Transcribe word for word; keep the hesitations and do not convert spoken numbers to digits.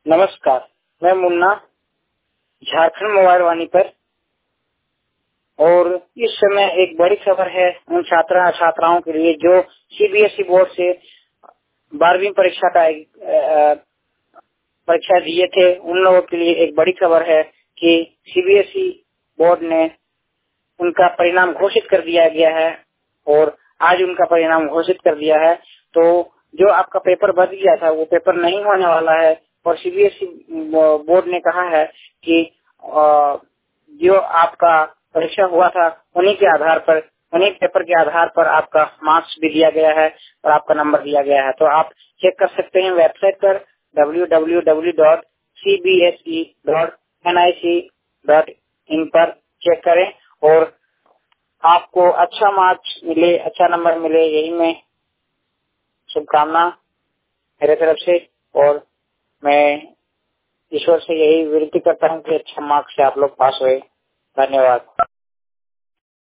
नमस्कार, मैं मुन्ना, झारखंड मोबाइल वाणी पर। और इस समय एक बड़ी खबर है उन छात्रा छात्राओं के लिए जो सीबीएसई बोर्ड से बारहवीं परीक्षा का परीक्षा दिए थे। उन लोगों के लिए एक बड़ी खबर है कि सीबीएसई बोर्ड ने उनका परिणाम घोषित कर दिया गया है और आज उनका परिणाम घोषित कर दिया है। तो जो आपका पेपर बच गया था वो पेपर नहीं होने वाला है और सीबीएसई बोर्ड ने कहा है कि जो आपका परीक्षा हुआ था उन्हीं के आधार पर, उन्हीं पेपर के आधार पर आपका मार्क्स भी दिया गया है और आपका नंबर दिया गया है। तो आप चेक कर सकते हैं वेबसाइट पर W W W dot C B S E dot N I C dot in पर चेक करें और आपको अच्छा मार्क्स मिले, अच्छा नंबर मिले, यही मैं शुभकामना मेरे तरफ से। और मैं ईश्वर से यही विनती करता हूँ कि अच्छा मार्क्स से आप लोग पास हुए। धन्यवाद।